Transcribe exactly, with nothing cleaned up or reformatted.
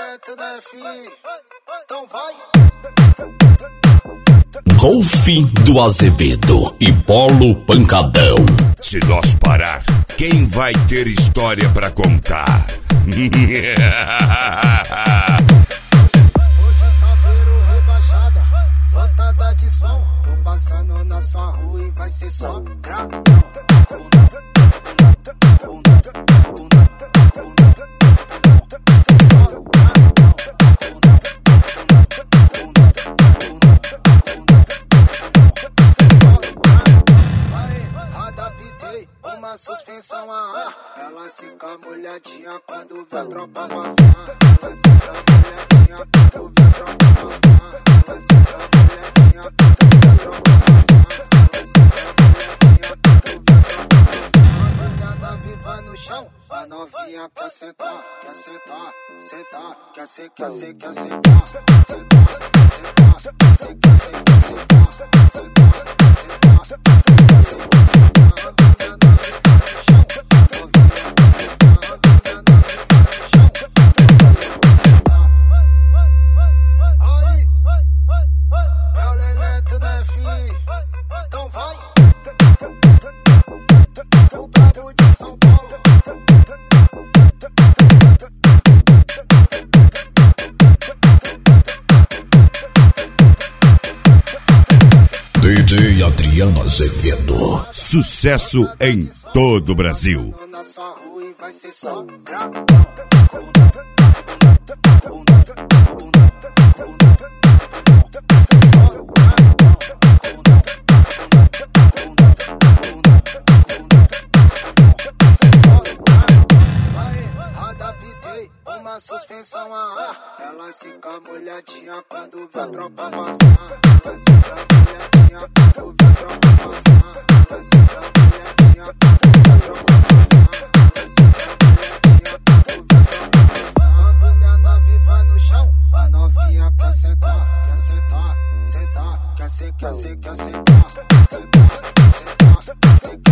elemento, né, fi? Então vai. Golfe do Azevedo e Polo Pancadão. Se nós parar, quem vai ter história pra contar? Hoje Salveiro rebaixada, lotada de som. Tô passando na sua rua e vai ser só grau. Uma suspensão a ar, ela fica molhadinha quando vê a tropa passar. Ela fica molhadinha quando vê a tropa passar. Ela fica molhadinha quando vê a tropa passar. Ela fica molhadinha quando vê a tropa passar. A mulher viva no chão, a novinha quer sentar, quer sentar, sentar, quer ser, quer ser, quer sentar, quer sentar, sentar, quer ser, quer ser, quer sentar, sentar, sentar, quer ser, quer ser, quer sentar. Então vai. O brabo de São Paulo. D J Adriano Azevedo. Sucesso em todo o Brasil. Na sua rua e vai ser só grau. Uma suspensão a ar, ela fica molhadinha quando vê a tropa passar. Ela fica molhadinha quando vê a tropa passar. Ela fica molhadinha quando vê a tropa passar. Ela fica molhadinha quando vê a tropa passar. Quando minha nave vai no chão, a novinha quer sentar, quer sentar, sentar, quer ser, quer ser, quer sentar, sentar, sentar, quer ser.